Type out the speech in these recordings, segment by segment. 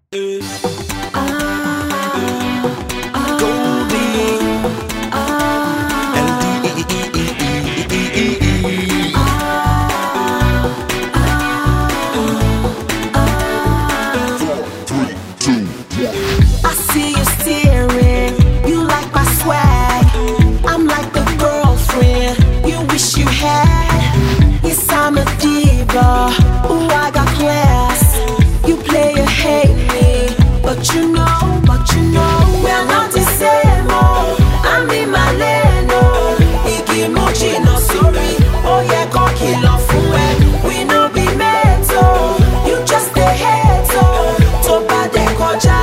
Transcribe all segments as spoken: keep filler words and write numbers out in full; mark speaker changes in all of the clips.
Speaker 1: I see you staring, you like my swag. I'm like the girlfriend you wish you had. Yes, I'm a diva, ooh, I got class. You play a hate me, but you know, but you know we're not the same, oh. I'm in my lane, oh. Igi mochi no sorry, oh yeah, go kill off when we no be met, oh. You just a hate, oh. To bad they koja.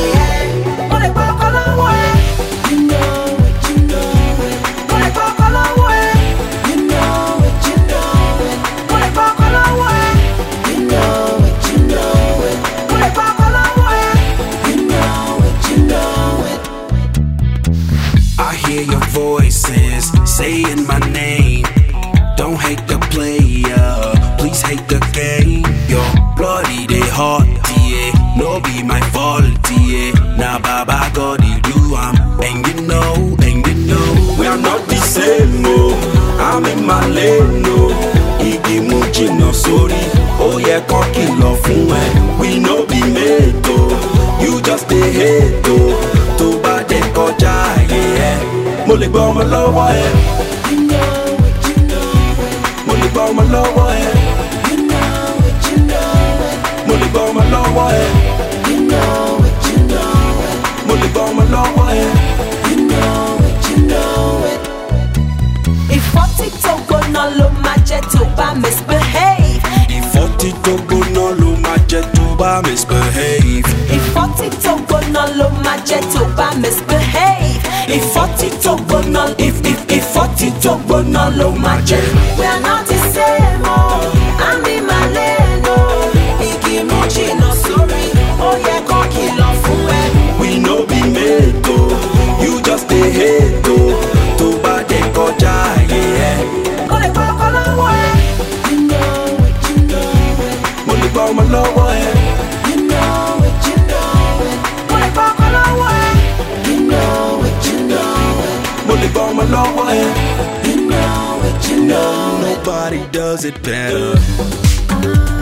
Speaker 2: Hear your voices saying my name. Don't hate the player, please hate the game. Your bloody they hot, yeah. No be my fault, yeah. Now Baba God he do am, and you know, and you know we are not the same, no. I'm in my lane, no. Igi muchi no sorry, oh yeah, cocky love fun. We no be made, oh. You just a hate, oh. To bad they koja, yeah. Mo lè gbọ́ ọmọ lọ́wọ́ ẹ.
Speaker 1: You know it, you know it.
Speaker 2: Mo lè gbọ́ ọmọ lọ́wọ́ ẹ.
Speaker 1: You know it, you know it.
Speaker 2: Mo lè gbọ́ ọmọ lọ́wọ́ ẹ.
Speaker 1: You know it, you know it.
Speaker 2: Mo lè gbọ́ ọmọ lọ́wọ́ ẹ.
Speaker 1: You know it, you know it. Ìfọ́tí tó gbóná ló máa jẹ́ tó bá misbehave.
Speaker 2: Ìfọ́tí tó gbóná ló máa jẹ́ tó bá misbehave.
Speaker 1: Ìfọ́tí tó gbóná ló máa jẹ́ tó bá misbehave. Ìfọ́tí tó gbóná, if if ìfọ́tí tó gbóná ló máa jẹ́. We are not the same, oh. I'm in my lane, oh. Igi mochi no sorry, oh yeah, kan kìlọ̀ fún ẹ.
Speaker 2: We no be made, oh. You just a hate, oh. Tó bá dé kọjá, yeah.
Speaker 1: Mo lè gbọ́ ọkọ lọ́wọ́ ẹ. You know it, you know it.
Speaker 2: Mo lè gbọ́ ọmọ lọ́wọ́ ẹ.
Speaker 1: You know it, you know it. Mo lè gbọ́ ọkọ lọ́wọ́ ẹ. You know it, you know it.
Speaker 2: Mo lè gbọ́ ọmọ lọ́wọ́ ẹ.
Speaker 1: You know it, you know it.
Speaker 2: Nobody does it better.